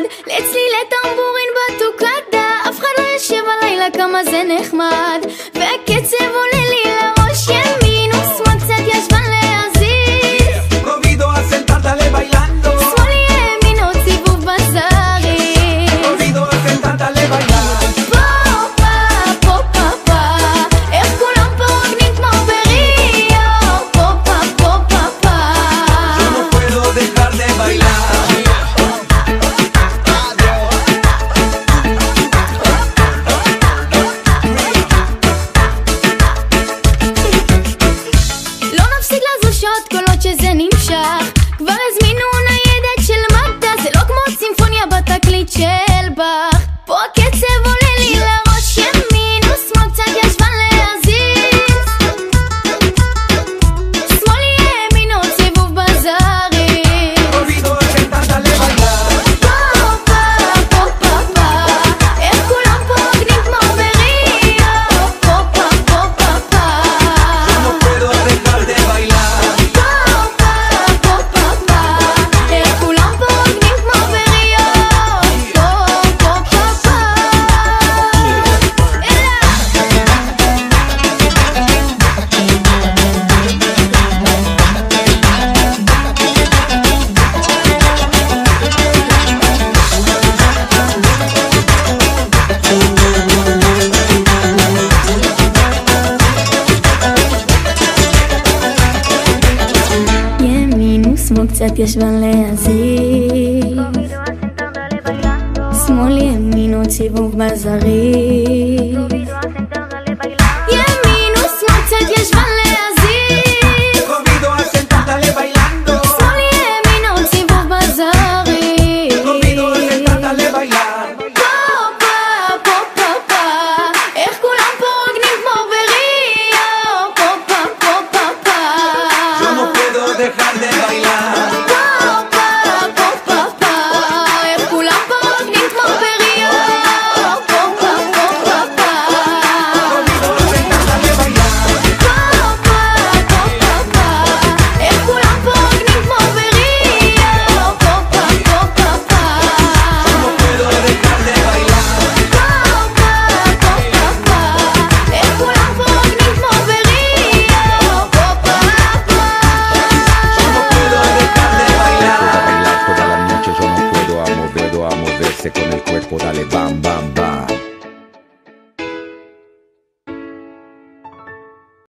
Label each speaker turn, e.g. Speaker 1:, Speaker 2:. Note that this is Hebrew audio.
Speaker 1: נחמד, לצלילי טמבורין בטוקדה, אף אחד לא יושב הלילה כמה זה נחמד, והקצב עולה לי לראש, ימין ושמאל קצת ישבן להזיז,
Speaker 2: Provido a sentártale bailando,
Speaker 1: שמאל ימין עוד סיבוב בזרי,
Speaker 2: Provido a sentártale bailando.
Speaker 1: פופה, פופה, פופה, איך כולם פה רוקדים כמו בריו, פופה, פופה, פופה,
Speaker 2: Yo no puedo dejar de bailar.
Speaker 1: לא נפסיק לזוז שעות קולות שזה נמשך, כבר הזמינו ניידת של מד"א, זה לא כמו צימפוניה בתקליט של באך, פה הקצב עולה לי לראש, ימין ושמאל קצת ישבן להזיז, שמאל ימין עוד סיבוב בזרי,
Speaker 2: Provido a sentártale bailando,
Speaker 1: פופה, פופה, פופה, איך כולם פה רוקדים כמו בריו, פופה, פופה, פופה,
Speaker 2: no puedo dejar de bailar.
Speaker 1: פופה, פופה, פופה, איך כולם פה רוקדים כמו בריו, פופה, פופה, ימין ושמאל קצת ישבן להזיז, שמאל ימין עוד סיבוב בזרי, ימין ושמאל קצת ישבן להזיז,
Speaker 2: Provido a sentártale bailando,
Speaker 1: שמאל ימין עוד סיבוב בזרי,
Speaker 2: Provido a sentártale bailando.
Speaker 1: פופה, פופה, פופה, איך כולם פה רוקדים כמו בריו, פופה, פופה, פופה,
Speaker 2: Yo no puedo dejar de bailar.
Speaker 1: פופה, פופה, פופה, איך כולם פה רוקדים כמו בריו, פופה, פופה, פופה,
Speaker 2: Provido a sentártale bailando,
Speaker 1: פופה, פופה, פופה, איך כולם פה רוקדים כמו בריו, פופה, פופה, פופה,
Speaker 2: no puedo dejar de bailar.
Speaker 1: פופה, פופה, פופה, איך כולם פה רוקדים כמו בריו, פופה, פופה.
Speaker 2: No puedo dejar de bailar.
Speaker 3: Bailar toda la noche, yo no puedo a moverse con el cuerpo, dale bam, bam, bam.